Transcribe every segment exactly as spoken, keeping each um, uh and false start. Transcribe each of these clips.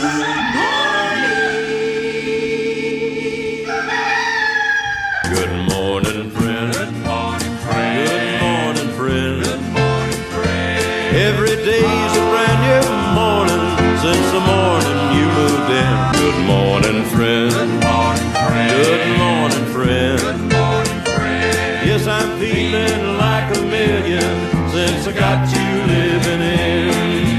Good morning, friend. Good morning, friend. Good morning, friend. Good morning, friend. Every day's a brand new morning since the morning you moved in. Good morning, friend. Good morning, friend. Good morning, friend. Good morning, friend. Yes, I'm feeling like a million since I got you living in.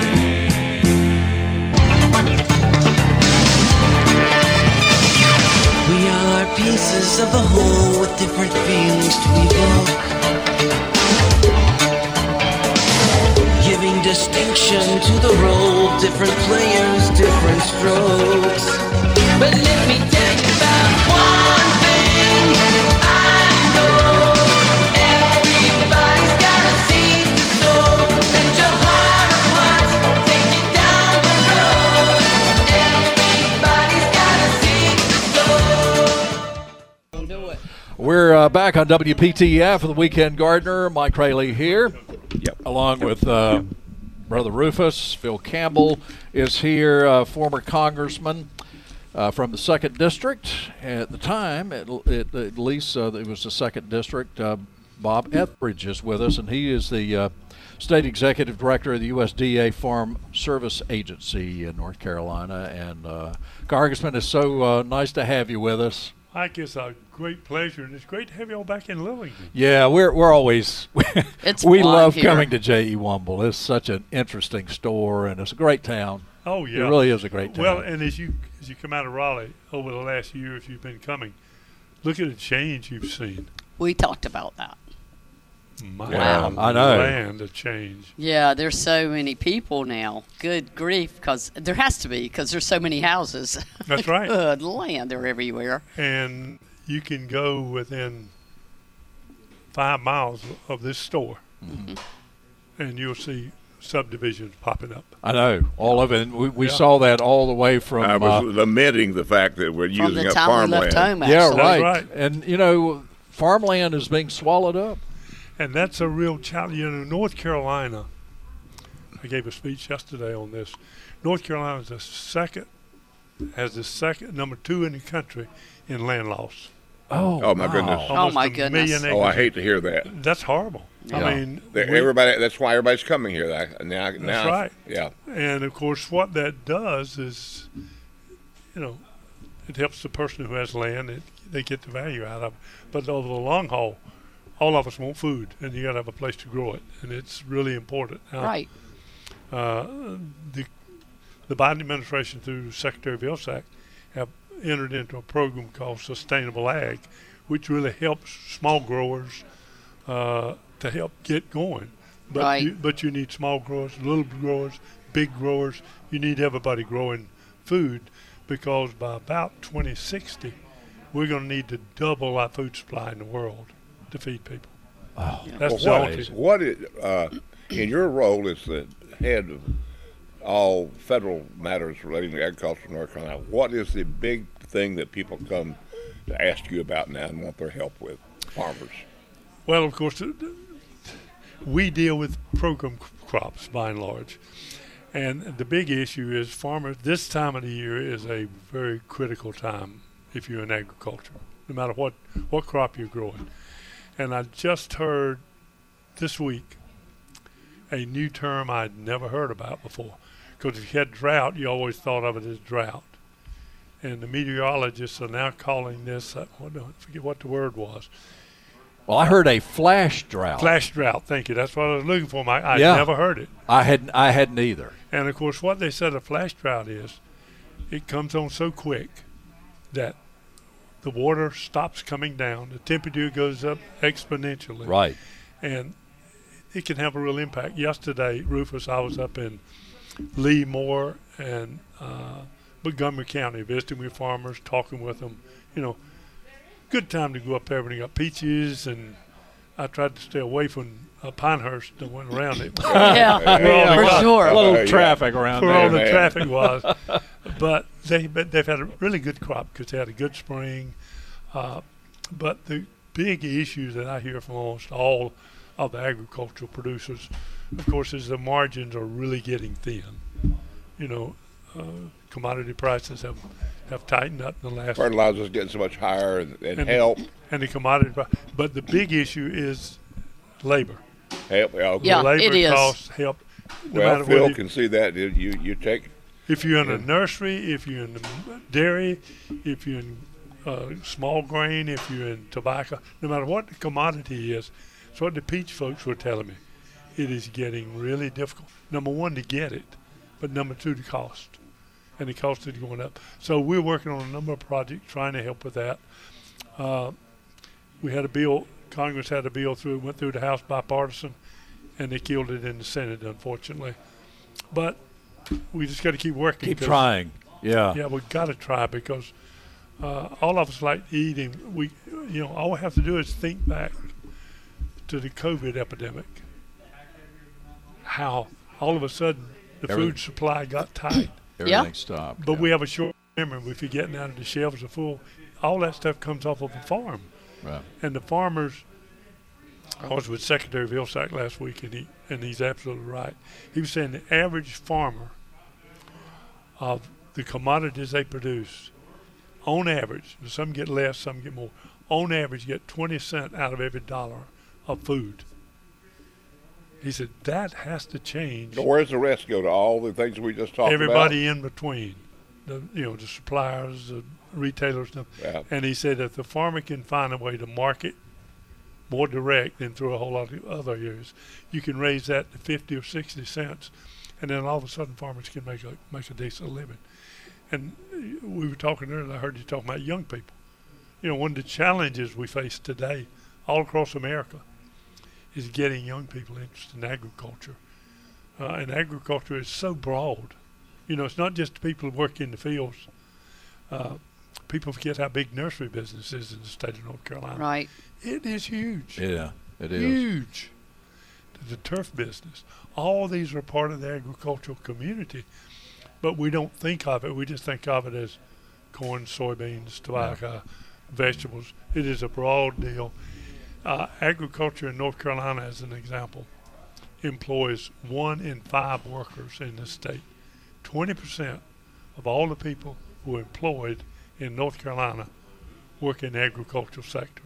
We are pieces of the whole with different feelings to evoke, giving distinction to the role, different players, different strokes. But let me tell you about one thing I know. Everybody's got a seed to sow. Let your heart of hearts take you down the road. Everybody's got a seed to sow. Do it. We're uh, back on W P T F for the Weekend Gardener. Mike Rayleigh here, Yep. along with uh, Brother Rufus. Phil Campbell is here, uh, former congressman uh, from the second District. At the time, at, at, at least uh, it was the second District. Uh, Bob Etheridge is with us, and he is the uh, State Executive Director of the U S D A Farm Service Agency in North Carolina. And uh, Congressman, it's so uh, nice to have you with us. Mike, it's a great pleasure, and it's great to have you all back in Lillington. Yeah, we're we're always It's we fun love here. coming to J E. Womble. It's such an interesting store, and it's a great town. Oh, yeah. It really is a great town. Well, and as you as you come out of Raleigh over the last year, if you've been coming, look at the change you've seen. We talked about that. My Wow. I know. land of change. Yeah, there's so many people now. Good grief, because there has to be, because there's so many houses. That's right. Good land, they're everywhere. And you can go within five miles of this store, Mm-hmm. and you'll see subdivisions popping up. I know all of it. And we we Yeah. saw that all the way from. I was uh, lamenting the fact that we're From using the up time we farmland. left home, yeah, actually. right. right. And you know, farmland is being swallowed up. And that's a real challenge. You know, North Carolina, I gave a speech yesterday on this. North Carolina is the second, has the second, number two in the country in land loss. Oh, Oh, my wow. goodness. Oh, Almost my a goodness. million Oh, I acres. hate to hear that. That's horrible. Yeah. I mean, They- we- Everybody. That's why everybody's coming here. That, now, now, right. Yeah. and of course, what that does is, you know, it helps the person who has land. It, they get the value out of it. But over the long haul, all of us want food, and you got to have a place to grow it, and it's really important. Now, Right. Uh, the the Biden administration, through Secretary Vilsack, have entered into a program called Sustainable Ag, which really helps small growers uh, to help get going. But Right. you, but you need small growers, little growers, big growers. You need everybody growing food, because by about twenty sixty, we're going to need to double our food supply in the world to feed people. Oh, That's Well, the what, only- what is, uh, in your role as the head of all federal matters relating to agriculture in North Carolina, what is the big thing that people come to ask you about now and want their help with, farmers? Well, of course, th- th- we deal with program c- crops by and large. And the big issue is farmers, this time of the year is a very critical time if you're in agriculture, no matter what, what crop you're growing. And I just heard this week a new term I'd never heard about before. Because if you had drought, you always thought of it as drought. And the meteorologists are now calling this, uh, what, I forget what the word was, well, I heard a flash drought. flash drought. Thank you. That's what I was looking for. My, I Yeah. never heard it. I hadn't. I hadn't either. And of course, what they said a flash drought is, it comes on so quick that the water stops coming down, the temperature goes up exponentially, Right. and it can have a real impact. Yesterday, Rufus, I was up in Lee, Moore, and uh, Montgomery County, visiting with farmers, talking with them. You know, good time to go up there when you got peaches, and I tried to stay away from uh, Pinehurst and went around it. Yeah, Yeah. for Yeah. sure. A little Uh, yeah. traffic around For there. all the man. traffic was, but they but they've had a really good crop because they had a good spring. Uh, but the big issue that I hear from almost all of the agricultural producers, of course, is the margins are really getting thin. You know, uh, commodity prices have, have tightened up in the last. Fertilizer's getting so much higher and, and, and help. The, and the commodity price. But the big issue is labor. Help. Yeah, okay. Yeah, the labor it is. costs help. No well, matter Phil whether you, can see that. You you, you take. if you're in a Yeah. nursery, if you're in the dairy, if you're in uh, small grain, if you're in tobacco, no matter what the commodity is, it's what the peach folks were telling me. It is getting really difficult. Number one, to get it, but number two, the cost. And the cost is going up. So we're working on a number of projects trying to help with that. Uh, we had a bill, Congress had a bill through, went through the House bipartisan, and they killed it in the Senate, unfortunately. But we just got to keep working. Keep 'cause- trying. Yeah. Yeah, we got to try because uh, all of us like eating. We, you know, all we have to do is think back to the COVID epidemic. How all of a sudden the Everything- food supply got tight, Everything stopped. but yeah. we have a short memory. We forget now that the shelves are full. All that stuff comes off of a farm, Right. and the farmers. I was with Secretary Vilsack last week, and he and he's absolutely right. He was saying the average farmer of the commodities they produce, on average, some get less, some get more. On average, get twenty cents out of every dollar of food. He said that has to change. So where's the rest go to? All the things we just talked Everybody in between, the you know the suppliers, the retailers, stuff. Yeah. And he said if the farmer can find a way to market more direct than through a whole lot of other areas, you can raise that to fifty or sixty cents, and then all of a sudden farmers can make a make a decent living. And uh, we were talking earlier. I heard you talking about young people. You know, one of the challenges we face today, all across America, is getting young people interested in agriculture. Uh, and agriculture is so broad. You know, it's not just the people who work in the fields. Uh, people forget how big nursery business is in the state of North Carolina. Right. It is huge. Yeah, it is. Huge. The turf business. All these are part of the agricultural community, but we don't think of it. We just think of it as corn, soybeans, tobacco, vegetables. It is a broad deal. Uh, agriculture in North Carolina, as an example, employs one in five workers in the state. twenty percent of all the people who are employed in North Carolina work in the agricultural sector.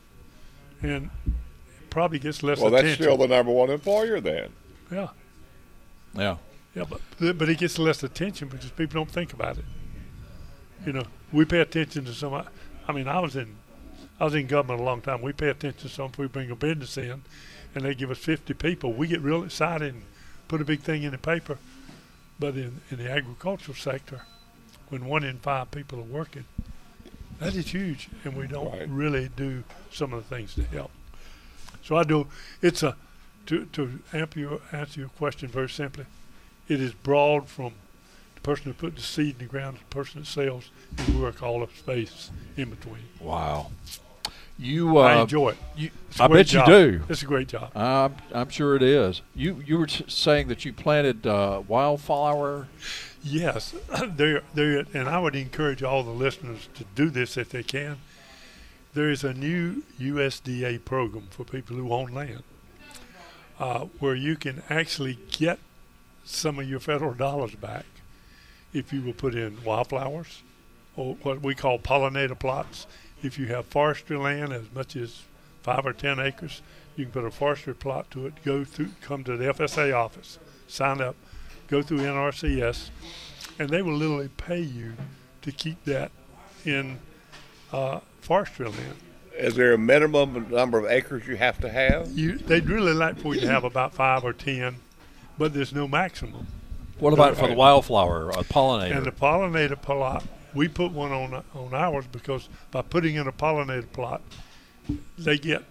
And it probably gets less Well, that's attention. still the number one employer then. yeah, Yeah. yeah, but but it gets less attention because people don't think about it. You know, we pay attention to some. I mean, I was in, I was in government a long time. We pay attention to some. If we bring a business in, and they give us fifty people, we get real excited and put a big thing in the paper. But in in the agricultural sector, when one in five people are working, that is huge, and we don't Right. really do some of the things to help. So I do. It's a to to answer your, answer your question very simply. It is broad from the person who put the seed in the ground to the person that sells, and we work all of space in between. Wow. You. Uh, I enjoy it. You, It's a I great bet job. you do. It's a great job. I'm, I'm sure it is. You you were t- saying that you planted uh, wildflower. Yes, there, there, and I would encourage all the listeners to do this if they can. There is a new U S D A program for people who own land, uh, where you can actually get some of your federal dollars back if you will put in wildflowers or what we call pollinator plots. If you have forestry land as much as five or ten acres, you can put a forestry plot to it, go through, come to the F S A office, sign up, go through N R C S, and they will literally pay you to keep that in uh, forestry land. Is there a minimum number of acres you have to have? You, they'd really like for you to have about five or ten, but there's no maximum. What about for the Right. wildflower uh, pollinator? And the pollinator plot, we put one on on ours because by putting in a pollinator plot, they get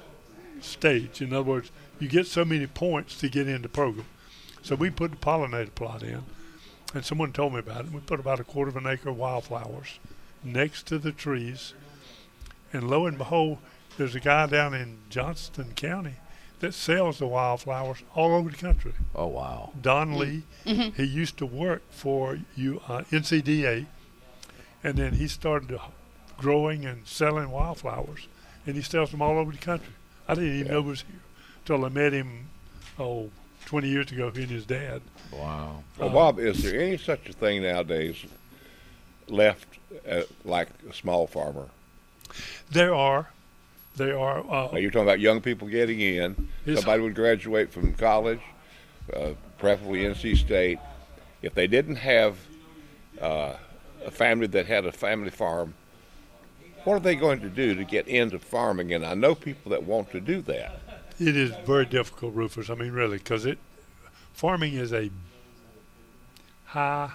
staged. In other words, you get so many points to get in the program. So we put the pollinator plot in, and someone told me about it. We put about a quarter of an acre of wildflowers next to the trees, and lo and behold, there's a guy down in Johnston County that sells the wildflowers all over the country. oh wow. Don Lee, he used to work for you uh, N C D A, and then he started uh, growing and selling wildflowers, and he sells them all over the country. I didn't even Yeah. know it was here till I met him, oh, twenty years ago, he and his dad. Wow. Well, Bob, is there any such a thing nowadays left uh, like a small farmer? There are. There are. Uh, Now, you're talking about young people getting in. It's- Somebody would graduate from college, uh, preferably N C State. If they didn't have uh, a family that had a family farm, what are they going to do to get into farming? And I know people that want to do that. It is very difficult, Rufus. I mean, really, because it farming is a high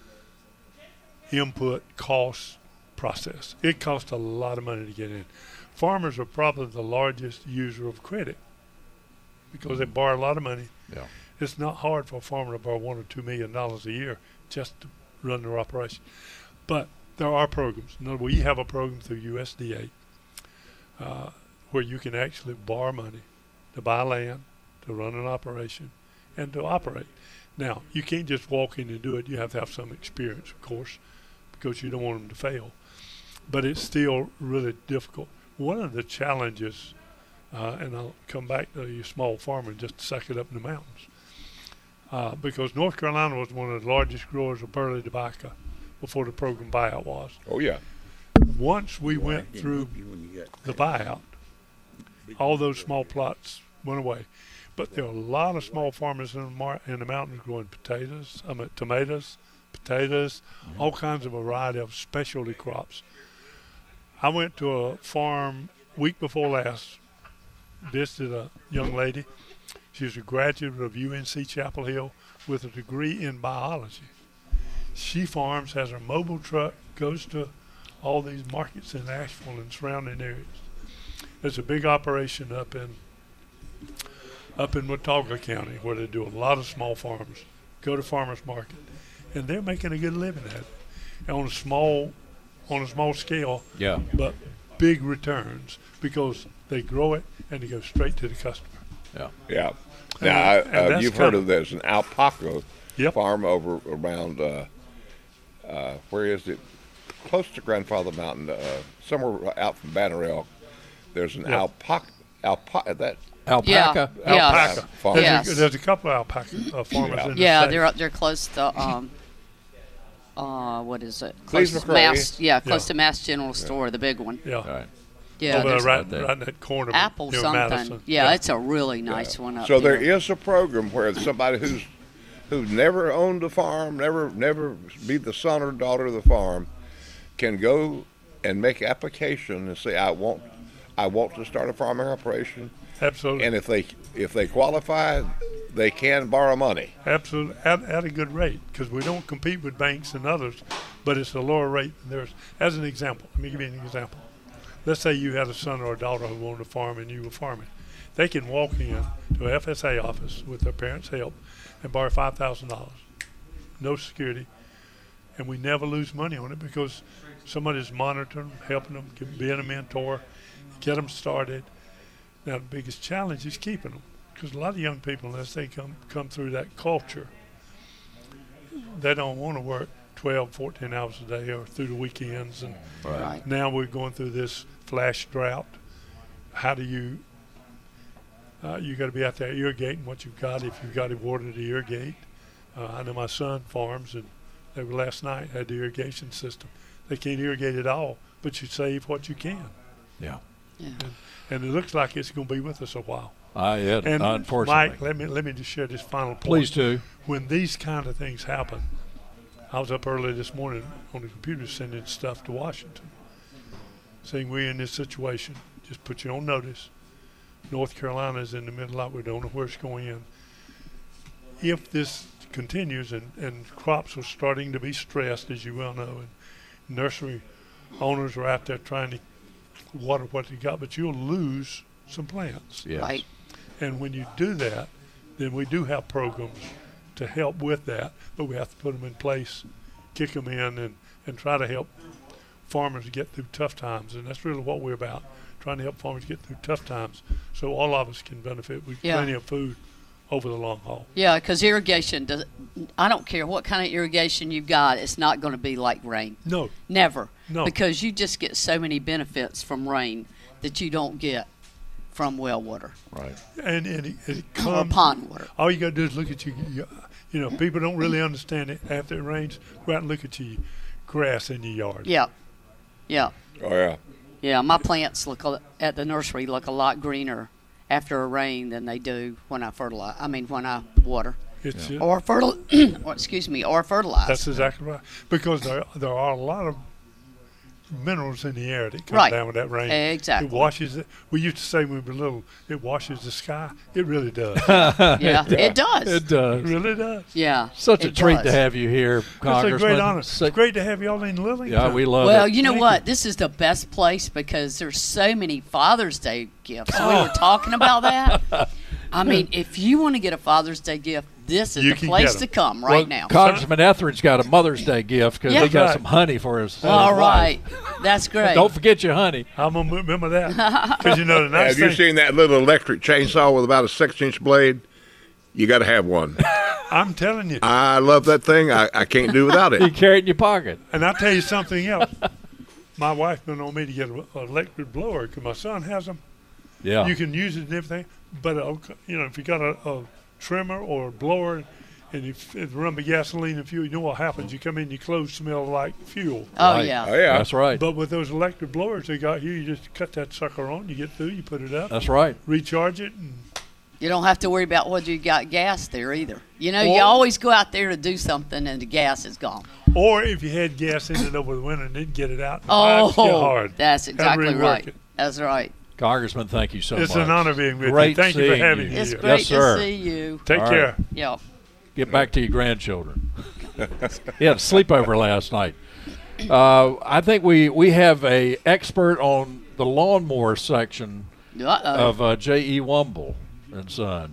input cost process. It costs a lot of money to get in. Farmers are probably the largest user of credit because they borrow a lot of money. Yeah. It's not hard for a farmer to borrow one or two million dollars a year just to run their operation. But there are programs. In other words, we have a program through U S D A uh, where you can actually borrow money to buy land, to run an operation, and to operate. Now, you can't just walk in and do it. You have to have some experience, of course, because you don't want them to fail. But it's still really difficult. One of the challenges, uh, and I'll come back to your small farmer and just suck it up in the mountains, uh, because North Carolina was one of the largest growers of burley tobacco before the program buyout was. Oh, yeah. Once we went through the buyout, all those small plots went away. But there are a lot of small farmers in the, mar- in the mountains growing potatoes, I mean, tomatoes, potatoes, mm-hmm. all kinds of variety of specialty crops. I went to a farm week before last, visited a young lady. She's a graduate of U N C Chapel Hill with a degree in biology. She farms, has her mobile truck, goes to all these markets in Asheville and surrounding areas. There's a big operation up in up in Watauga County where they do a lot of small farms, go to farmers market, and they're making a good living at it. And on a small on a small scale, Yeah. but big returns because they grow it and they go straight to the customer. Yeah. Yeah. And- Now, I, and uh, that's you've heard coming. of there's an alpaca Yep. farm over around, uh, uh, where is it? Close to Grandfather Mountain, uh, somewhere out from Banner Elk. There's an Yep. alpaca, alpaca, that Alpaca. Yeah. Yeah. Alpaca. farm. There's, Yes. a, there's a couple of alpaca uh, farmers Yeah. in the Yeah, state. they're up they're close to um uh what is it? Cleves Close to McRae. Mass yeah, close Yeah. to Mass General Store, the big one. Yeah. Right. Yeah, Over there's there, right, right there. right in that corner. Apple near something. Madison. Yeah, it's a really nice one up So there. there is a program where somebody who's who's never owned a farm, never never be the son or daughter of the farm, can go and make application and say, I want I want to start a farming operation. Absolutely. And if they if they qualify, they can borrow money. Absolutely, at, at a good rate, because we don't compete with banks and others, but it's a lower rate than theirs. As an example, let me give you an example. Let's say you had a son or a daughter who wanted to farm and you were farming. They can walk in to an F S A office with their parents' help and borrow five thousand dollars. No security. And we never lose money on it because somebody's monitoring them, helping them, give- being a mentor, get them started. Now, the biggest challenge is keeping them. Because a lot of young people, unless they come come through that culture, they don't want to work twelve, fourteen hours a day or through the weekends. And Right. now we're going through this flash drought. How do you, uh, you got to be out there irrigating what you've got if you've got water to irrigate. Uh, I know my son farms, and they were last night, had the irrigation system. They can't irrigate it all, but you save what you can. Yeah. Yeah. And it looks like it's going to be with us a while. Uh, yeah, And unfortunately. Mike, let me let me just share this final point. Please do. When these kind of things happen, I was up early this morning on the computer sending stuff to Washington, saying we're in this situation. Just put you on notice. North Carolina is in the middle of it. We don't know where it's going in. If this continues and, and crops are starting to be stressed, as you well know, and nursery owners are out there trying to water what they got, but you'll lose some plants. Yes. Right. And when you do that, then we do have programs to help with that, but we have to put them in place, kick them in, and, and try to help farmers get through tough times. And that's really what we're about, trying to help farmers get through tough times so all of us can benefit with Yeah. plenty of food over the long haul. Yeah, because irrigation does. I don't care what kind of irrigation you've got. It's not going to be like rain. No, Never. No. Because you just get so many benefits from rain that you don't get from well water Right. And, and it, it or comes. pond water. All you got to do is look at your, your, you know, people don't really understand it. After it rains, go out and look at your grass in your yard. Yeah, yeah, Oh yeah. yeah. My plants look a, at the nursery look a lot greener after a rain than they do when I fertilize. I mean, when I water It's Yeah. it. or fertil. or, excuse me, or fertilize. That's exactly right. Because there there are a lot of minerals in the air that come Right. down with that rain. Exactly. It washes it. We used to say when we were little, it washes the sky. It really does. yeah, it does. It does. It really does. yeah, Such a it treat does. to have you here, It's a Congressman. great honor. So- It's great to have y'all in Lillington. yeah, we love Well, it. you know Thank what? you. This is the best place because there's so many Father's Day gifts. Oh. We were talking about that. I mean, if you want to get a Father's Day gift, this is You the can place get 'em. to come Well, right now. Congressman Etheridge got a Mother's Day gift because Yeah. he got Right. some honey for his. All his right, wife. that's great. Don't forget your honey. I'm going to remember that. Because, you know, the nice Have you thing, seen that little electric chainsaw with about a six-inch blade? You got to have one. I'm telling you. I love that thing. I, I can't do without You it. carry it in your pocket. And I'll tell you something else. My wife been on me to get an electric blower because my son has them. Yeah. You can use it and everything. But, uh, you know, if you got a, a trimmer or a blower and if it run the gasoline and fuel, you know what happens. You come in, your clothes smell like fuel. oh Right. yeah. Oh yeah. That's right. But with those electric blowers they got here, you just cut that sucker on, you get through, you put it up, That's right. recharge it, and You don't have to worry about whether you got gas there either. You know, you Or- always go out there to do something and the gas is gone. or if you had gas in it over the winter and didn't get it out, the Oh, pipes get hard. that's Had to exactly rework right. it. That's right. Congressman, thank you so It's much. an honor being with Great you. Thank you for seeing having you. me It's here. great Yes, sir. to see you. Take All care. right. Yeah. Get back to your grandchildren. He had a sleepover last night. Uh, I think we, we have a expert on the lawnmower section Uh-oh. of uh, J E. Wumble and Son.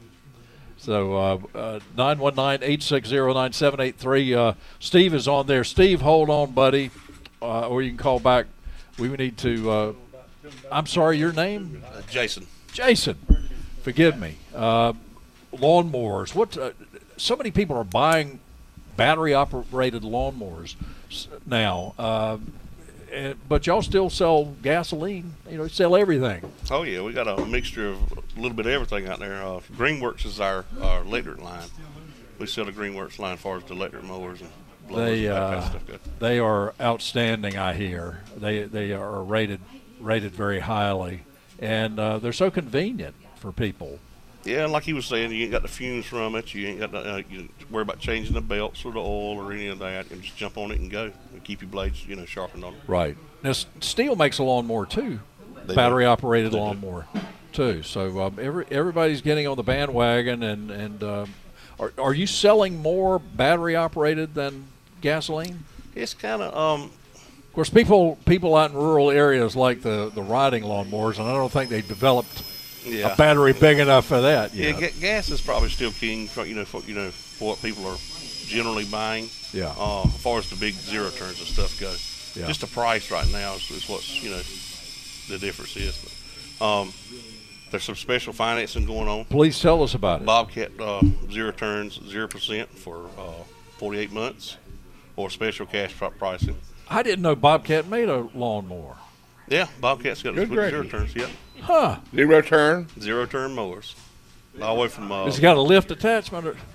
So uh, uh, nine one nine, eight six zero, nine seven eight three. Uh, Steve is on there. Steve, hold on, buddy, uh, or you can call back. We need to. Uh, I'm sorry, your name? Uh, Jason. Jason. Forgive me. Uh, lawnmowers. What? Uh, so many people are buying battery-operated lawnmowers s- now. Uh, and, but y'all still sell gasoline. You know, sell everything. Oh yeah, we got a mixture of a little bit of everything out there. Uh, Greenworks is our, our electric line. We sell the Greenworks line as far as the electric mowers and blowers They and that kind uh, of stuff goes. they are outstanding. I hear they they are rated rated very highly, and uh, they're so convenient for people. Yeah, and like he was saying, you ain't got the fumes from it. You ain't got to uh, you worry about changing the belts or the oil or any of that. You just jump on it and go and keep your blades, you know, sharpened on it. Right. Now, S- Steel makes a lawnmower too, They do. battery-operated They do. lawnmower too. So um, every everybody's getting on the bandwagon, and and um, are are you selling more battery-operated than gasoline? It's kind of um, Of course, people people out in rural areas like the the riding lawnmowers, and I don't think they've developed yeah. a battery big enough for that Yeah, yet. ga- gas is probably still king. For, you know, for you know, for what people are generally buying. Yeah. Uh, as far as the big zero turns and stuff go, Yeah. just the price right now is, is what's you know the difference is. But, um, there's some special financing going on. Please tell us about it. Bobcat uh, zero turns zero percent for uh, forty-eight months, or special cash pri- pricing. I didn't know Bobcat made a lawnmower. Yeah, Bobcat's got Good zero gravy. turns. Yep, Huh. Zero turn. zero turn mowers, all the way from. Uh, It's got a lift attachment or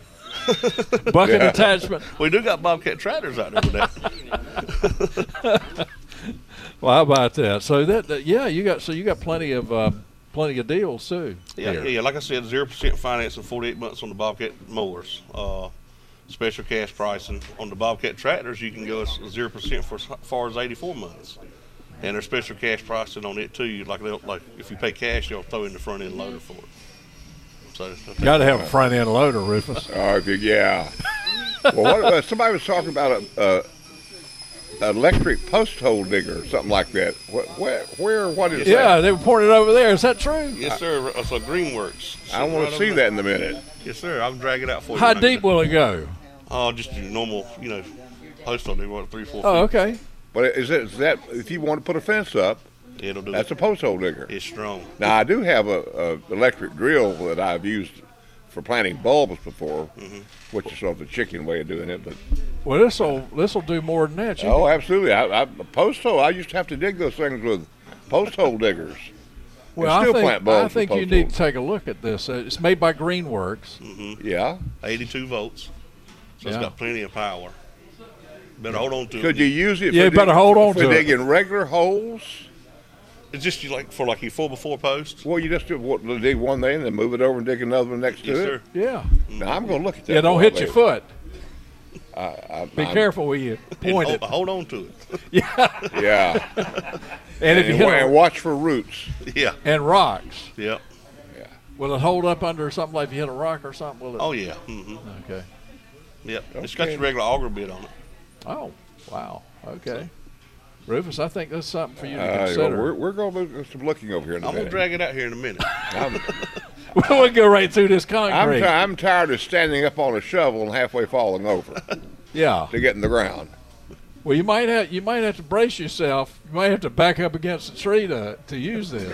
bucket Yeah. attachment. we do got Bobcat tractors out there with that. Well, how about that? So that, that yeah, you got so you got plenty of uh, plenty of deals too. Yeah, here. yeah, like I said, zero percent financing, forty-eight months on the Bobcat mowers. Uh, special cash pricing on the Bobcat tractors. You can go as zero percent for as far as eighty-four months, and there's special cash pricing on it too. You like they'll, like if you pay cash, they'll throw in the front end loader for it. So Got to have a front end loader, Rufus. Oh, if you, yeah. Well, what, uh, somebody was talking about a, a electric post hole digger or something like that. What, where, where, what is Yeah, that? they were pointing over there. Is that true? yes, sir. So Greenworks. I want to see that in a minute. Yes, sir. I'll drag it out for you. How when I get deep it. will it go? Oh, just your normal, you know, post hole digger, what, three, four Oh, feet. okay. But is, it, is that if you want to put a fence up, It'll do that's it. a post hole digger. It's strong. Now I do have a, a electric drill that I've used for planting bulbs before, Mm-hmm. which is sort of the chicken way of doing it. But Well, this will this will do more than that. You oh, absolutely. I, I, a post hole. I used to have to dig those things with post hole diggers. Well, I still think, plant bulbs I think with you post need bulbs. to take a look at this. Uh, it's made by Greenworks. Mm-hmm. Yeah. eighty-two volts. So Yeah. it's got plenty of power. Better hold on to it. Could you use it Yeah, for, you better hold on for to it. digging regular holes? It's just you like for like your four by four posts. Well, you just do what, dig one there and then move it over and dig another one next Yes, to sir. it. Yeah. Now, I'm going to look at that. Yeah, don't one hit your later. foot. I, I, Be I'm- careful where you And point hold, it. hold on to it. Yeah. And if you and, hit wa- and a, watch for roots. Yeah. and rocks, Yeah. will it hold up under something like if you hit a rock or something? Will it? Oh yeah. Mm-hmm. Okay. Yep. It's got Okay. your regular auger bit on it. Oh, wow. Okay. Rufus, I think that's something for you to Uh, well, consider. we're we're going to do some looking over here in a I'm gonna minute. drag it out here in a minute. I'm, we'll go right through this I'm, concrete. ti- I'm tired of standing up on a shovel and halfway falling over yeah. to get in the ground. Well, you might have you might have to brace yourself. You might have to back up against a tree to to use this.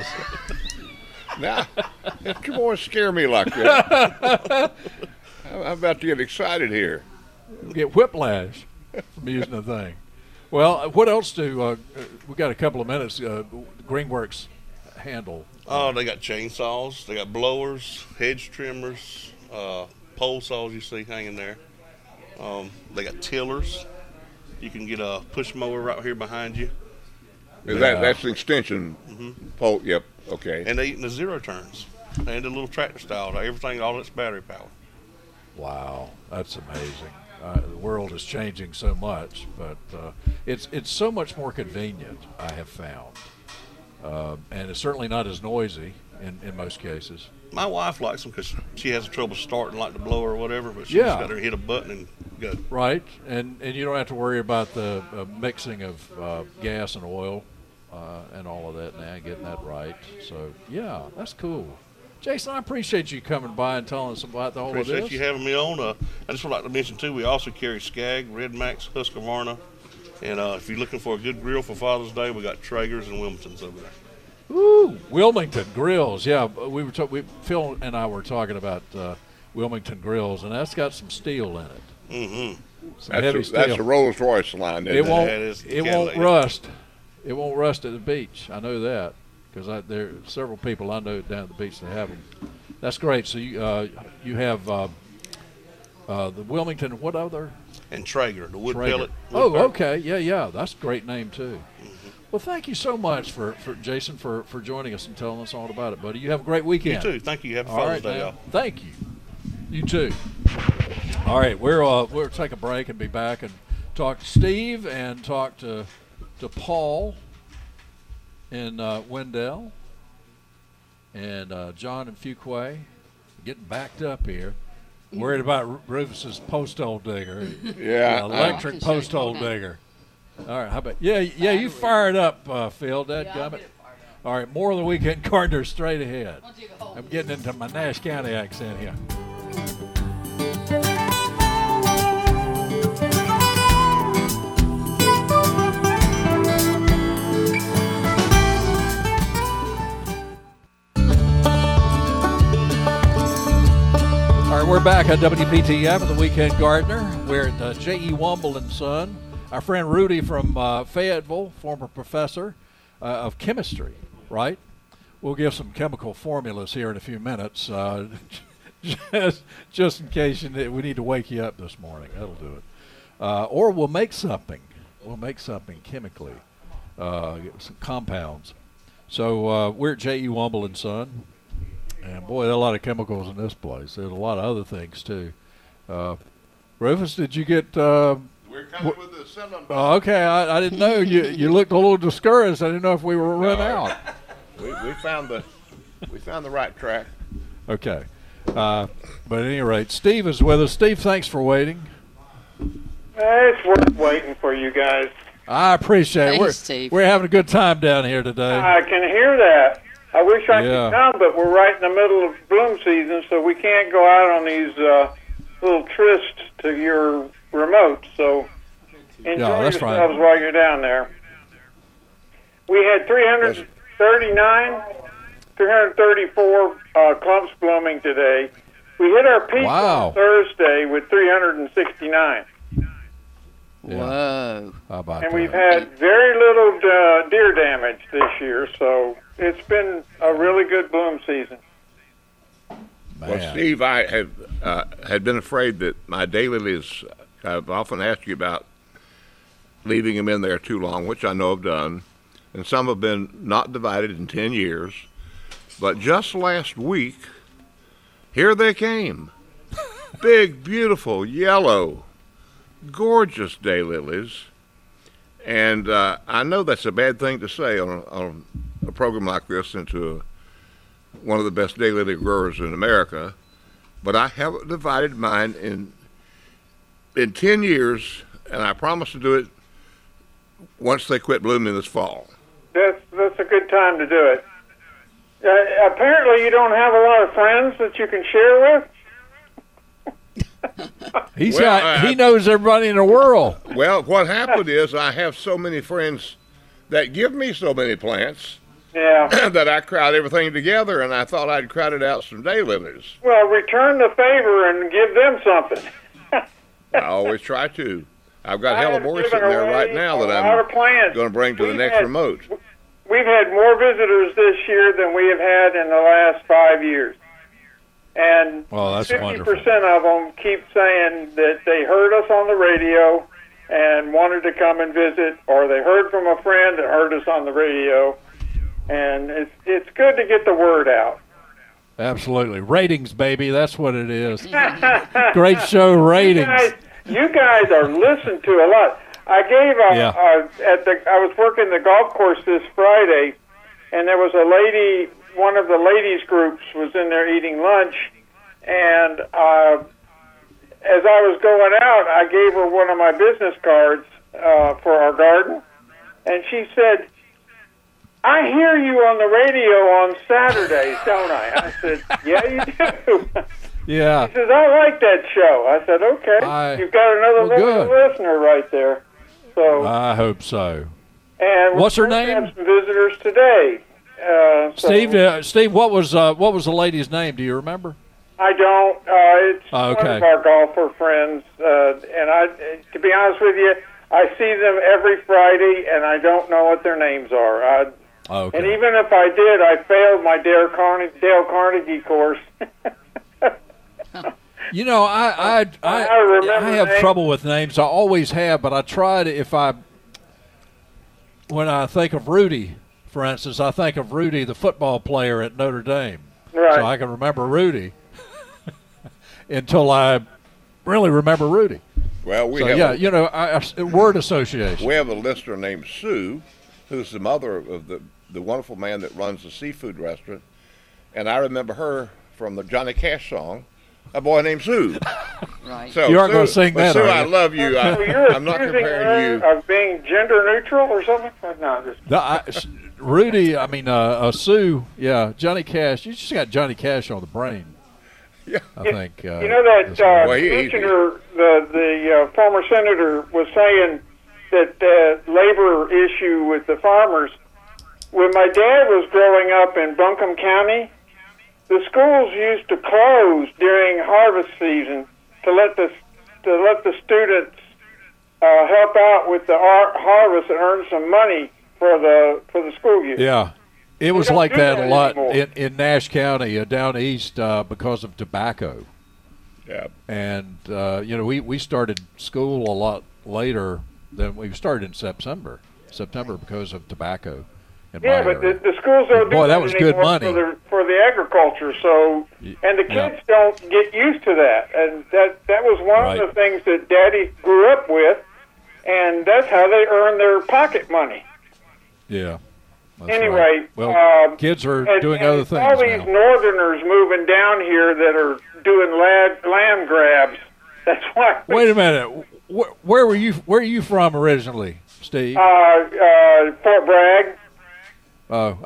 Now, come on, scare me like that. I'm I'm about to get excited here. Get whiplash from using the thing. Well, what else do uh, we got? A couple of minutes. Uh, Greenworks handle. Oh, they got chainsaws, they got blowers, hedge trimmers, uh, pole saws you see hanging there. Um, they got tillers. You can get a push mower right here behind you, Is Yeah. that that's the extension pole? Yep. Okay. and they the zero turns, and a little tractor style. Everything, all its battery power. Wow, that's amazing. Uh, the world is changing so much, but uh, it's it's so much more convenient. I have found, uh, and it's certainly not as noisy in, in most cases. My wife likes them because she has trouble starting like the blower or whatever, but she Yeah. just got to hit a button and go. Right, and and you don't have to worry about the uh, mixing of uh, gas and oil uh, and all of that now, getting that right. So yeah, that's cool. Jason, I appreciate you coming by and telling us about the whole of Appreciate this. you having me on. Uh, I just would like to mention too, we also carry Skag, Red Max, Husqvarna, and uh, if you're looking for a good grill for Father's Day, we got Traegers and Wilmingtons over there. Woo! Wilmington grills. Yeah, we were ta- we, Phil and I were talking about uh, Wilmington grills, and that's got some steel in it. Mm-hmm. Some That's heavy a, steel. that's a Rolls Royce line. it Isn't it? won't. That is the It won't Cadillac. rust. It won't rust at the beach. I know that because there are several people I know down at the beach that have them. That's great. So you uh, you have uh, uh, the Wilmington. What other? And Traeger, the wood Traeger. pellet. wood Oh, pellet. okay. Yeah, yeah. That's a great name too. Well, thank you so much for, for Jason for, for joining us and telling us all about it, buddy. You have a great You weekend. too. Thank you. Happy All Father's right, Day, now. y'all. Thank you. You too. All right, we're uh, we'll take a break and be back and talk to Steve and talk to to Paul in uh, Wendell and uh, John and Fuquay. Getting backed up here. Worried about Ru- Rufus's post hole digger. Yeah. Uh, electric post hole digger. All right, how about yeah, yeah? You fire it up, uh, Phil. Dadgummit. All right, more of the weekend Gardner straight ahead. I'm getting into my Nash County accent here. All right, we're back at W P T F at the Weekend Gardener. We're at uh, J E. Womble and Son. Our friend Rudy from uh, Fayetteville, former professor uh, of chemistry, right? We'll give some chemical formulas here in a few minutes, uh, just, just in case you need, we need to wake you up this morning. That'll do it. Uh, or we'll make something. We'll make something chemically, uh, some compounds. So uh, we're at J E. Womble and Son. And boy, there are a lot of chemicals in this place. There's a lot of other things too. Uh, Rufus, did you get? Uh, We're coming with the seven. oh, okay, I, I didn't know you. You looked a little discouraged. I didn't know if we were run out. We, we found the we found the right track. Okay, uh, but at any rate, Steve is with us. Steve, thanks for waiting. It's worth waiting for you guys. I appreciate it. Thanks, We're, Steve. we're having a good time down here today. I can hear that. I wish I Yeah. could come, but we're right in the middle of bloom season, so we can't go out on these uh, little trysts to your remote. So enjoy Yeah, that's right. yourselves while you're down there. We had three hundred thirty-nine, three hundred thirty-four uh, clumps blooming today. We hit our peak Wow. on Thursday with three hundred sixty-nine. Yeah. Whoa. How about And that? we've had very little uh, deer damage this year, so it's been a really good bloom season. Man. Well, Steve, I have uh, had been afraid that my daylilies, I've often asked you about leaving them in there too long, which I know I've done, and some have been not divided in ten years. But just last week, here they came. Big, beautiful, yellow, gorgeous daylilies. And uh, I know that's a bad thing to say on a, on a program like this into a one of the best daylily growers in America, but I haven't divided mine in in ten years, and I promise to do it once they quit blooming this fall. That's that's a good time to do it. Uh, apparently, you don't have a lot of friends that you can share with. He's Well, got, I- he knows everybody in the world. Well, what happened is I have so many friends that give me so many plants Yeah. that I crowd everything together, and I thought I'd crowded out some daylilies. Well, return the favor and give them something. I always try to. I've got I have hellebore given sitting there away right now that a lot of I'm plants. going to bring to the We've next had- remote. We've had more visitors this year than we have had in the last five years. And Well, that's fifty wonderful. percent of them keep saying that they heard us on the radio and wanted to come and visit, or they heard from a friend that heard us on the radio. And it's it's good to get the word out. Absolutely. Ratings, baby. That's what it is. Great show ratings. You guys, you guys are listened to a lot. I gave a, Yeah. a at the I was working the golf course this Friday, and there was a lady. One of the ladies groups was in there eating lunch, and uh, as I was going out, I gave her one of my business cards uh, for our garden, and she said, "I hear you on the radio on Saturdays, don't I?" I said, "Yeah, you do." Yeah. She says, "I like that show." I said, "Okay, I- you've got another well, loyal good. listener right there." So, I hope so. and we're What's her supposed to name? Have some visitors today. Uh, so Steve, uh, Steve, what was uh, what was the lady's name? Do you remember? I don't. Uh, it's Oh, one okay. of our golfer friends, uh, and I, to be honest with you, I see them every Friday, and I don't know what their names are. I, Oh, okay. And even if I did, I failed my Dale Carnegie, Dale Carnegie course. You know, I I I, I remember I have names. trouble with names. I always have, but I try to. If I when I think of Rudy, for instance, I think of Rudy, the football player at Notre Dame. Right. So I can remember Rudy until I really remember Rudy. Well, we So have yeah, a, you know, I, I- word association. we have a listener named Sue, who's the mother of the, the wonderful man that runs the seafood restaurant, and I remember her from the Johnny Cash song, "A Boy Named Sue." Right. So You aren't Sue, gonna sing but that, Sue, are I you? love you. I, So you're I'm not accusing comparing her you. of being gender neutral or something? No, just No, I, s- Rudy, I mean, uh, uh, Sue, yeah, Johnny Cash. You just got Johnny Cash on the brain. Yeah. I think. Uh, You know that this uh, morning. Well, he- he- commissioner, the the uh, former senator, was saying that uh, labor issue with the farmers. When my dad was growing up in Buncombe County, the schools used to close during harvest season to let the to let the students uh, help out with the ar- harvest and earn some money for the for the school year. Yeah, it was don't like do that, that a lot anymore. in, in Nash County, uh, down east, uh, because of tobacco. Yeah. And uh, you know, we, we started school a lot later than we started in September. September because of tobacco. In Yeah, my but the, area. the schools don't Boy, do that was good anymore money. for the, for the agriculture. So, and the Yeah. kids don't get used to that, and that that was one Right. of the things that Daddy grew up with, and that's how they earn their pocket money. yeah. That's Anyway, right. well, um, kids are And, doing and other things all these now. Northerners moving down here that are doing lad, land grabs. That's why. Wait a minute. Where, where were you? Where are you from originally, Steve? Uh, uh, Fort Bragg. oh,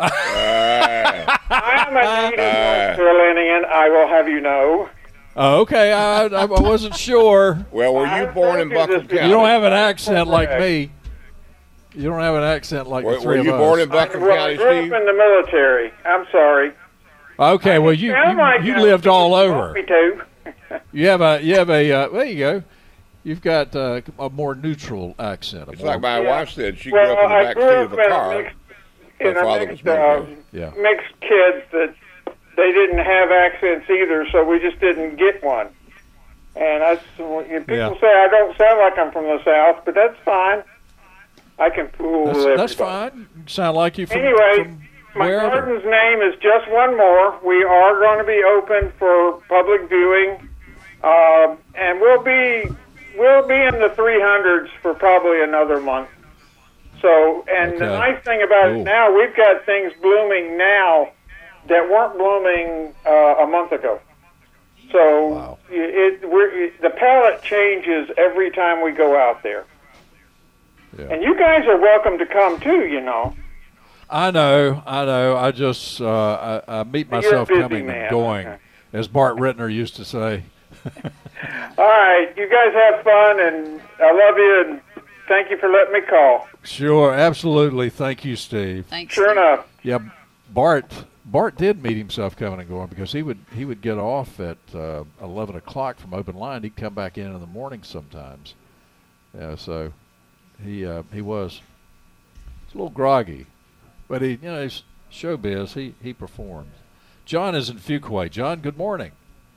I am a native North Carolinian. I will have you know. oh, okay. I, I wasn't sure. Well, were you I've born in told you this Buncombe before. County? You don't have an accent like Correct. me. You don't have an accent like Were, the three were you of born us. in Buncombe Well, I County, grew Steve? up in the military. I'm sorry. Okay, well you Sound you, like you I- lived all you over. want me to. You have a you have a uh, there you go. You've got uh, a more neutral accent. a It's more- like my Yeah. wife said. She Well, grew up in the I back grew seat up of in a a car. mixed, Her in a father was mixed, military. uh, Yeah. mixed kids that they didn't have accents either, so we just didn't get one. And I, people Yeah. say I don't sound like I'm from the South, but that's fine. I can fool That's, everybody. that's fine. You sound like you from, Anyway, from My wherever. garden's name is Just One More. We are going to be open for public viewing, uh, and we'll be we'll be in the three hundreds for probably another month. So, and the Okay. nice thing about Cool. it now, we've got things blooming now that weren't blooming uh, a month ago. So Wow. it, we're, it the palette changes every time we go out there. Yeah. And you guys are welcome to come too, you know. I know, I know. I just uh, I, I meet You're a myself busy coming man, and going, okay. as Bart Rittner used to say. All right, you guys have fun, and I love you, and thank you for letting me call. Sure, absolutely. Thank you, Steve. Thanks. Sure Steve. enough. Yeah, Bart. Bart did meet himself coming and going because he would he would get off at uh, eleven o'clock from open line. He'd come back in in the morning sometimes. Yeah, so he uh, he was he's a little groggy, but he you know he's showbiz. He he performs. John is in Fuquay. John, good morning.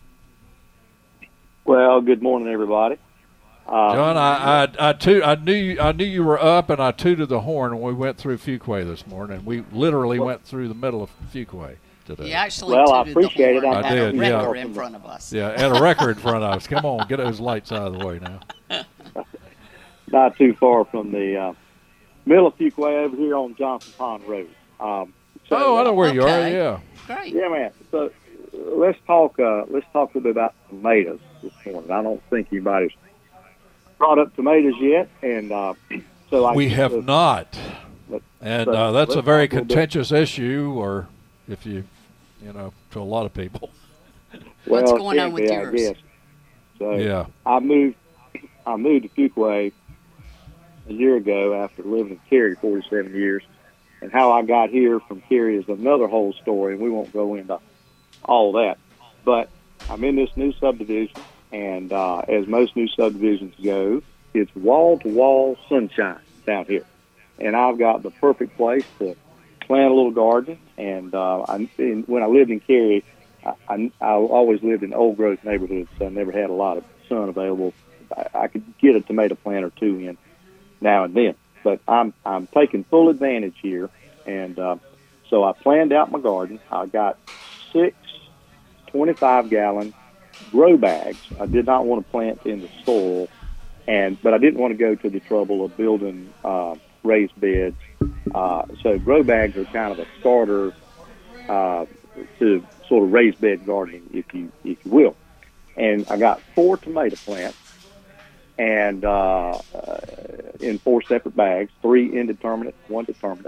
Well, good morning, everybody. Uh, John, I I I, toot, I knew you, I knew you were up, and I tooted the horn when we went through Fuquay this morning. We literally went through the middle of Fuquay today. You actually Well, I tooted appreciate the it. horn I and had did, a yeah. record in front of us. Yeah, and a record in front of us. Come on, get those lights out of the way now. Not too far from the uh, middle of Fuquay over here on Johnson Pond Road. Um, so, Oh, I know where you are. Okay. Yeah. Great. Yeah, man. So uh, let's talk. Uh, let's talk a little bit about tomatoes this morning. I don't think anybody's brought up tomatoes yet, and uh, so I We have uh, not, but- and but uh, that's a let's very talk a little bit- contentious issue, or if you, you know, to a lot of people. What's well, it going on can with be, yours? I guess. So Yeah. I moved. I moved to Fuquay a year ago after living in Cary forty-seven years. And how I got here from Cary is another whole story, and we won't go into all that. But I'm in this new subdivision, and uh, as most new subdivisions go, it's wall-to-wall sunshine down here. And I've got the perfect place to plant a little garden. And, uh, I, and when I lived in Cary, I, I, I always lived in old-growth neighborhoods, so I never had a lot of sun available. I, I could get a tomato plant or two in now and then. But I'm I'm taking full advantage here, and uh, so I planned out my garden. I got six twenty-five gallon grow bags. I did not want to plant in the soil, and but I didn't want to go to the trouble of building uh, raised beds. Uh, so grow bags are kind of a starter uh, to sort of raised bed gardening, if you if you will. And I got four tomato plants. And uh, uh, in four separate bags, three indeterminate, one determinate.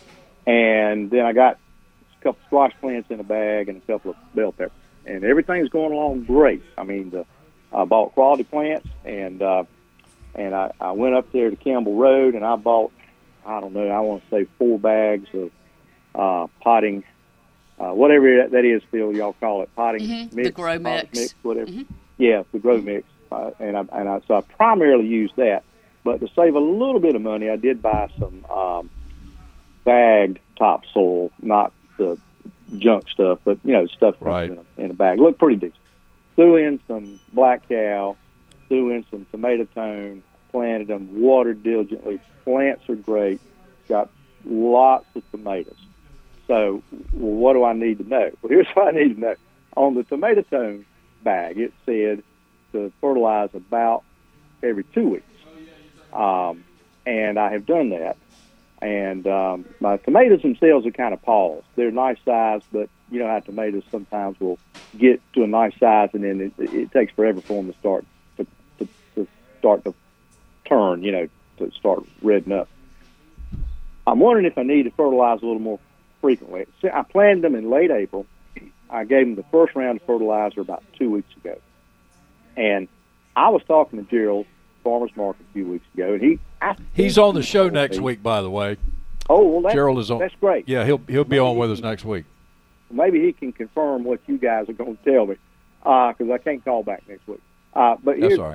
And then I got a couple squash plants in a bag and a couple of bell peppers. And everything's going along great. I mean, the, I bought quality plants, and uh, and I, I went up there to Campbell Road, and I bought, I don't know, I want to say four bags of uh, potting, uh, whatever that, that is, Phil, y'all call it, potting Mhm, the mix. grow potting mix. whatever. Mhm. Yeah, the grow mix. Uh, and I, and I, so I primarily used that, but to save a little bit of money, I did buy some um, bagged topsoil, not the junk stuff, but you know, stuff Right. in, a, in a bag. Looked pretty decent. Threw in some black cow, threw in some tomato tone, planted them, watered diligently. Plants are great. Got lots of tomatoes. So, well, what do I need to know? Well, here's what I need to know. On the tomato tone bag, it said to fertilize about every two weeks. Um, and I have done that. And um, my tomatoes themselves are kind of paused. They're nice size, but you know how tomatoes sometimes will get to a nice size, and then it, it takes forever for them to start to, to, to start to turn, you know, to start redding up. I'm wondering if I need to fertilize a little more frequently. See, I planted them in late April. I gave them the first round of fertilizer about two weeks ago. And I was talking to Gerald, Farmer's Market, a few weeks ago, and he... I He's on the show next week, by the way. Oh, well, that's, Gerald is on. that's great. Yeah, he'll he'll be on with us next week. Maybe he can confirm what you guys are going to tell me, because uh, I can't call back next week. Uh, but That's here's, all right. I,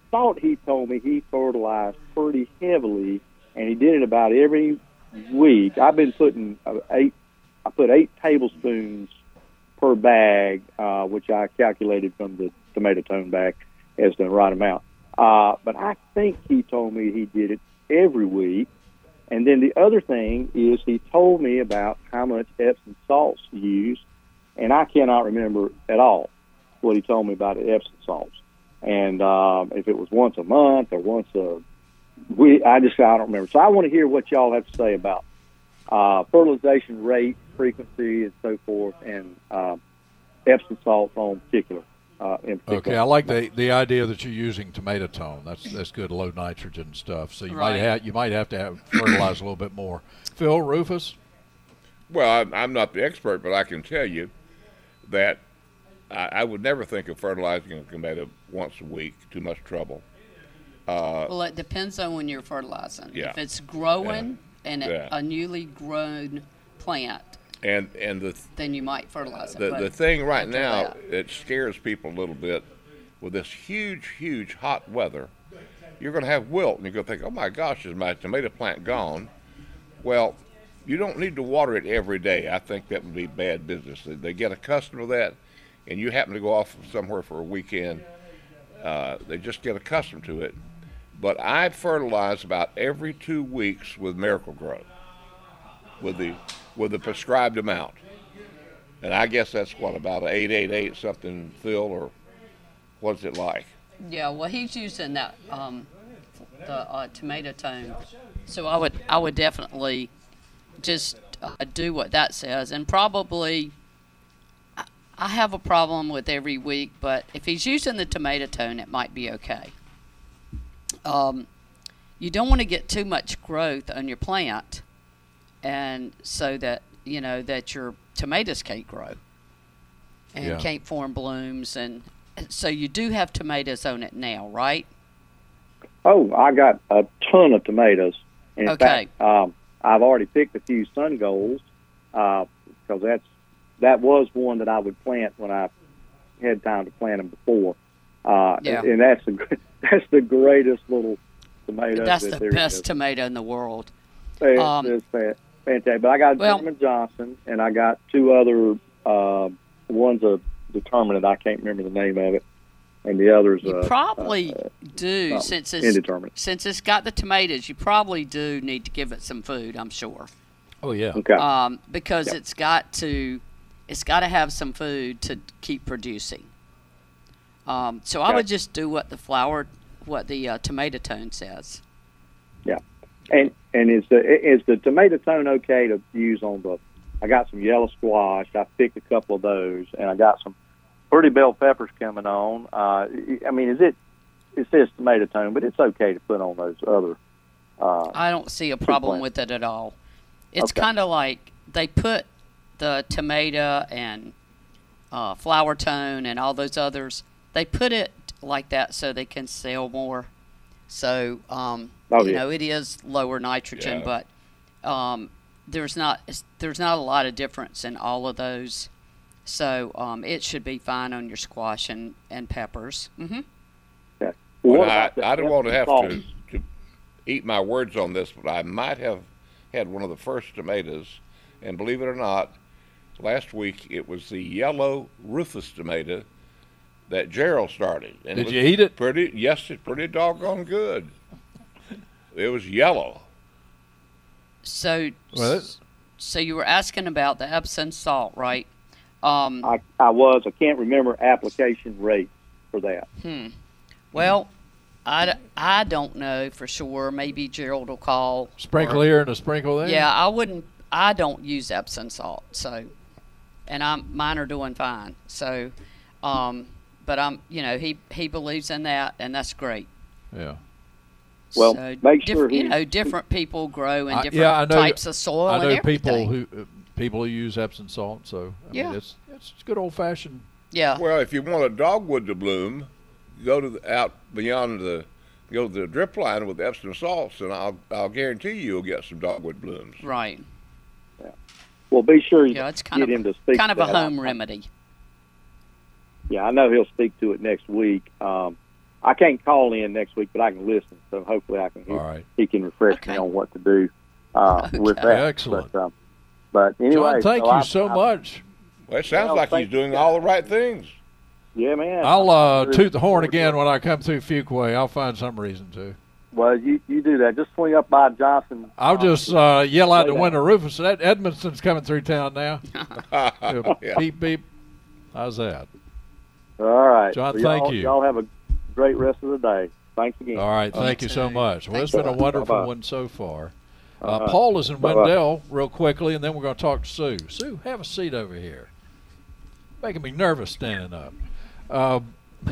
thought he told me he fertilized pretty heavily, and he did it about every week. I've been putting uh, eight. I put eight tablespoons per bag, uh, which I calculated from the tomato tone bag as the right amount. Uh, but I think he told me he did it every week. And then the other thing is he told me about how much Epsom salts to use, and I cannot remember at all what he told me about the Epsom salts. And um, if it was once a month or once a week, I just I don't remember. So I want to hear what y'all have to say about uh, fertilization rate, frequency, and so forth, and uh, Epsom salts on particular. Uh, in particular. Okay, I like the the idea that you're using tomato tone. That's that's good, low nitrogen stuff. So you Right. might have you might have to have fertilize a little bit more. Phil, Rufus. Well, I'm, I'm not the expert, but I can tell you that I, I would never think of fertilizing a tomato once a week. Too much trouble. Uh, Well, it depends on when you're fertilizing. Yeah. If it's growing and a- Yeah. a newly grown plant, and and the then you might fertilize it. the, but the thing right after now, that- it scares people a little bit with this huge, huge hot weather. You're going to have wilt, and you're going to think, oh my gosh, is my tomato plant gone? Well, you don't need to water it every day. I think that would be bad business. They, they get accustomed to that, and you happen to go off somewhere for a weekend, uh, they just get accustomed to it. But I fertilize about every two weeks with Miracle Grow, with the with the prescribed amount. And I guess that's what, about an eight eight eight something, Phil, or what's it like? Yeah, well, he's using that um, the uh, tomato tone, so I would I would definitely just uh, do what that says, and probably I, I have a problem with every week, but if he's using the tomato tone, it might be okay. Um, you don't want to get too much growth on your plant, and so that you know that your tomatoes can't grow and Yeah. can't form blooms, and so you do have tomatoes on it now, right? Oh, I got a ton of tomatoes. And in Okay. fact, um, I've already picked a few sun goals because that's that was one that I would plant when I had time to plant them before. Uh, Yeah. and, and that's the that's the greatest little tomato. That's that the there best is. tomato in the world. It's, Um, it's fa- fantastic. But I got well- German Johnson, and I got two other. Uh, one's a determinate. I can't remember the name of it, and the other's You uh, probably uh, do uh, since it's indeterminate. since it's got the tomatoes. You probably do need to give it some food. I'm sure, Oh yeah. Okay. um, because Yeah. it's got to it's got to have some food to keep producing. Um, so I Okay. would just do what the flour, what the uh, tomato tone says. Yeah, and and is the is the tomato tone okay to use on the? I got some yellow squash. I picked a couple of those, and I got some pretty bell peppers coming on. Uh, I mean, is it? It says tomato tone, but it's okay to put on those other. Uh, I don't see a problem plant. with it at all. It's Okay. kind of like they put the tomato and uh, flour tone and all those others. They put it like that so they can sell more. So um, Oh, you yeah. know, it is lower nitrogen, Yeah. but um, there's not there's not a lot of difference in all of those. So um, it should be fine on your squash and, and peppers. hmm okay. Well, what I, about the I don't want to have Epsom to, salts? to eat my words on this, but I might have had one of the first tomatoes, and believe it or not, last week it was the yellow Rufus tomato that Gerald started. And Did was you eat it? Pretty, yes, it's pretty doggone good. It was yellow. So Well, it's- so you were asking about the Epsom salt, right? Um, I, I was. I can't remember application rate for that. Hmm. Well, I, d- I don't know for sure. Maybe Gerald will call. Sprinkle or- here and a sprinkle there. Yeah, I wouldn't. I don't use Epsom salt, so, and I'm mine are doing fine. So, um, but I'm, you know, he he believes in that, and that's great. Yeah. Well, So make diff- sure you he- know, different people grow in I- different yeah, I know- types of soil I and know everything. people who uh, people who use Epsom salt. So I Yeah. mean, it's it's good old fashioned. Yeah. Well, if you want a dogwood to bloom, go to the, out beyond the, go to the drip line with Epsom salts, and I'll I'll guarantee you you'll get some dogwood blooms. Right. Well, be sure you Yeah, it's kind get of him to speak kind to of a that. home I- remedy. Yeah, I know he'll speak to it next week. Um, I can't call in next week, but I can listen. So hopefully I can hear. All right. He can refresh Okay. me on what to do uh, Okay. with that. Excellent. But, um, but anyway, John, thank so you I- so I- much. Well, it sounds Well, like thank he's doing you. all the right things. Yeah, man. I'll uh, I'm toot the horn really again forward when I come through Fuquay. I'll find some reason to. to it. Well, you, you do that. Just swing up by Johnson. I'll uh, just uh, yell out the Say window, Rufus. Ed- Edmondson's coming through town now. Yeah. Beep beep. How's that? All right. John, Well, thank y'all, you. Y'all have a great rest of the day. Thanks again. All right, thank you so too. much. Well, it's Thanks been a a lot. wonderful Bye-bye. one so far. Uh, Uh-huh. Paul is in Bye-bye. Wendell real quickly, and then we're going to talk to Sue. Sue, have a seat over here. Making me nervous standing up. Um,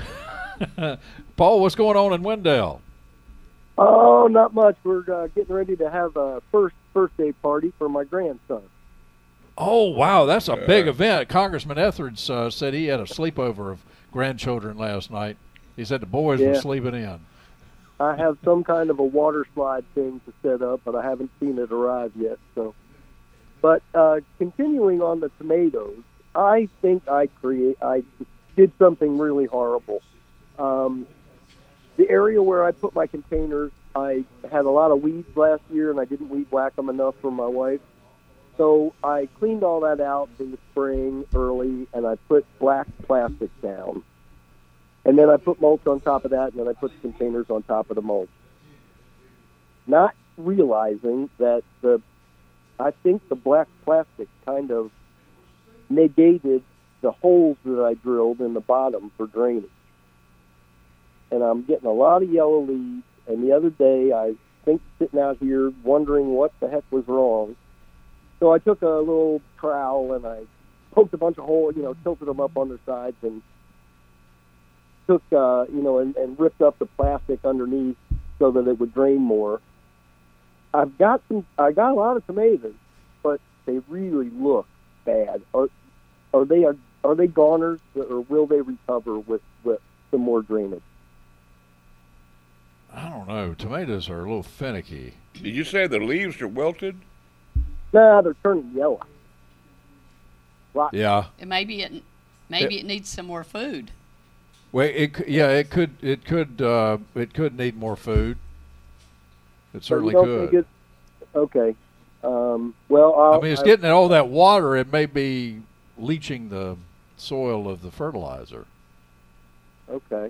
Paul, what's going on in Wendell? Oh, not much. We're uh, getting ready to have a first birthday party for my grandson. Oh, wow, that's a big Yeah. event. Congressman Etheridge uh, said he had a sleepover of grandchildren last night. He said the boys were Yeah. sleeping in. I have some kind of a water slide thing to set up, but I haven't seen it arrive yet. So, but uh, continuing on the tomatoes, I think I create I did something really horrible. Um, the area where I put my containers, I had a lot of weeds last year, and I didn't weed whack them enough for my wife. So I cleaned all that out in the spring early, and I put black plastic down. And then I put mulch on top of that, and then I put the containers on top of the mulch. Not realizing that the, I think the black plastic kind of negated the holes that I drilled in the bottom for drainage. And I'm getting a lot of yellow leaves. And the other day, I think sitting out here wondering what the heck was wrong. So I took a little trowel and I poked a bunch of holes, you know, tilted them up on their sides and took, uh, you know, and, and ripped up the plastic underneath so that it would drain more. I've got some, I got a lot of tomatoes, but they really look bad. Are, are they, are, are they goners, or will they recover with, with some more drainage? I don't know. Tomatoes are a little finicky. Did you say the leaves are wilted? Nah, they're turning yellow. Lot- Yeah. And maybe it maybe it needs some more food. Well, it c- yeah, it could it could uh, it could need more food. It So you certainly don't could. think it- okay. Um, well, I'll, I mean, it's getting all that water. It may be leaching the soil of the fertilizer. Okay.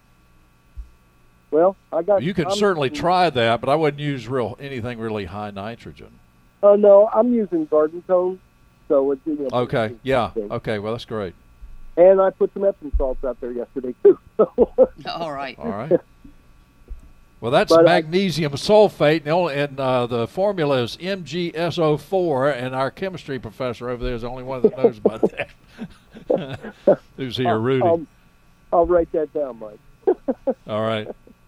Well, I got. You could I'm certainly using- try that, but I wouldn't use real anything really high nitrogen. Oh no, I'm using garden tone, so it's you know, Okay, it's yeah, thing. okay, well that's great. And I put some Epsom salts out there yesterday too. All right. All right. Well, that's But I- magnesium sulfate, and, the, only, and uh, the formula is M G S O four, and our chemistry professor over there is the only one that knows about that. Who's here, Rudy? I'll, I'll write that down, Mike. All right.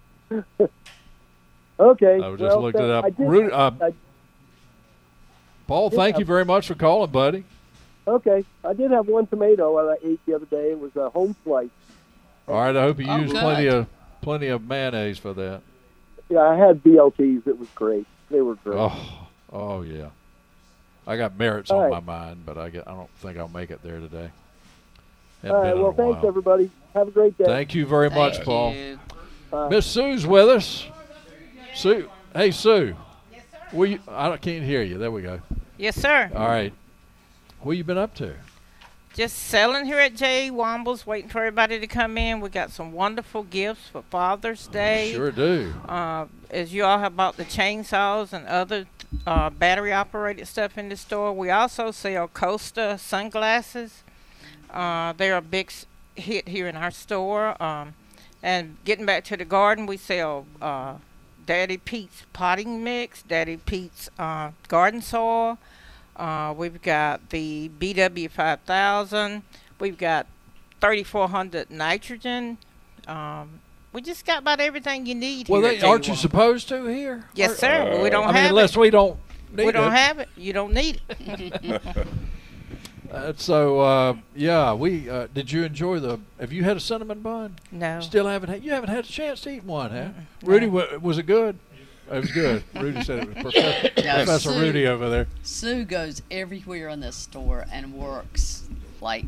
Okay. I just well, looked it up. I did, Rudy, uh, I, Paul, did thank have- you very much for calling, buddy. okay, I did have one tomato that I ate the other day. It was a home slice. All right, I hope you Oh, used good. plenty of plenty of mayonnaise for that. Yeah, I had B L Ts. It was great. They were great. Oh, oh yeah. I got merits All on right. my mind, but I get, I don't think I'll make it there today. Haven't All right. been in Well, a thanks while. everybody. Have a great day. Thank you very much, Thank Paul. you. Bye. Miss Sue's with us. Sue, hey Sue. Yes, sir. Will you, I don't- can't hear you. There we go. Yes, sir. All right. What you been up to? Just selling here at J. Womble's, waiting for everybody to come in. We got some wonderful gifts for Father's Day. Sure do. Uh, as you all have bought the chainsaws and other uh, battery-operated stuff in the store, we also sell Costa sunglasses. Uh, they're a big s- hit here in our store. Um, and getting back to the garden, we sell uh, Daddy Pete's potting mix, Daddy Pete's uh, garden soil. Uh, we've got the B W five thousand. We've got thirty-four hundred nitrogen. Um, we just got about everything you need Well, here. they, at aren't you J one. supposed to here? Yes, Or- sir. but we don't I mean, have unless it. we don't need we don't it. have it. You don't need it. Uh, so uh, yeah, we uh, did you enjoy the? Have you had a cinnamon bun? No. Still haven't had. You haven't had a chance to eat one, huh? Rudy, wa- was it good? It was good. Rudy said it was Professor, No, Professor Sue- Rudy over there. Sue goes everywhere in this store and works like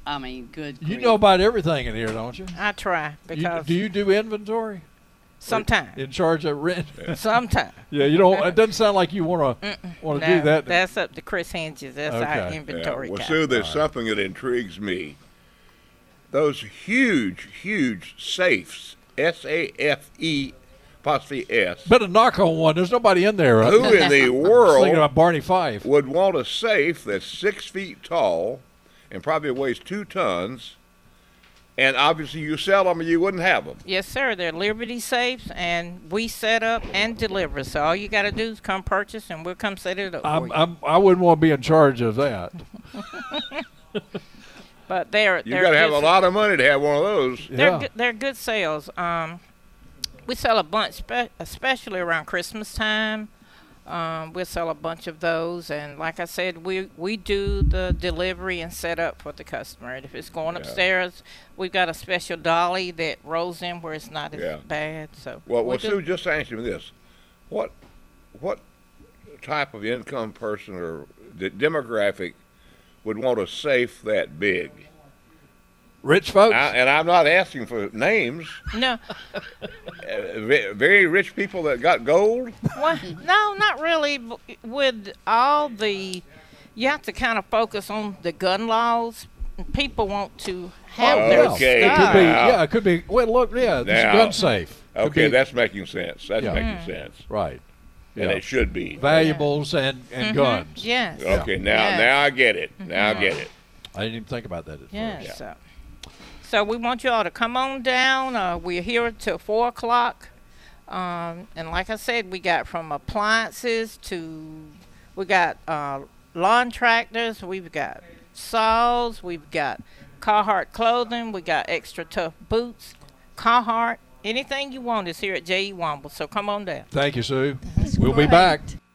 I mean, good. You grief. know about everything in here, don't you? I try You, because do you do inventory? sometimes, In charge of rent? sometimes. Yeah, you don't. It doesn't sound like you want to want to No, do that. that's up to Chris Hinges. That's our Okay. inventory Yeah. Well, guy. Sue, there's something that intrigues me. Those huge, huge safes, S A F E apostrophe S. Better knock on one. There's nobody in there. Right? Who in the I was thinking world about Barney Fife. would want a safe that's six feet tall and probably weighs two tons, and obviously you sell them or you wouldn't have them? Yes, sir. They're Liberty safes, and we set up and deliver. So all you got to do is come purchase, and we'll come set it up for I'm, you. I'm, I wouldn't want to be in charge of that. But they're You they're got to have good a lot of money to have one of those. They're Yeah. good, they're good sales. Um, we sell a bunch, spe- especially around Christmas time. Um, we'll sell a bunch of those, and like I said, we we do the delivery and set up for the customer. And if it's going Yeah. upstairs, we've got a special dolly that rolls in where it's not as Yeah. bad. So Well, we well, do- Sue, just answer me this: what, what type of income person or the demographic would want a safe that big? Rich folks. I, and I'm not asking for names. no, Uh, ve- very rich people that got gold. well, no, not really. B- With all the, you have to kind of focus on the gun laws. People want to have Oh, their yeah. Okay. It could be. Now- Yeah, it could be. Well, look. Yeah, it's Now- gun safe. Could Okay, be- that's making sense. That's Yeah. making sense, right. and Yeah. it should be. Valuables and and guns. Yes. Okay, now Yes. now I get it. Now I get it. I didn't even think about that. At Yes. first. So, so we want you all to come on down. Uh, we're here till four o'clock. Um, and like I said, we got from appliances to, we got uh, lawn tractors. We've got saws. We've got Carhartt clothing. We got extra tough boots. Carhartt. Anything you want is here at J E. Womble. So come on down. Thank you, Sue. We'll be great. back.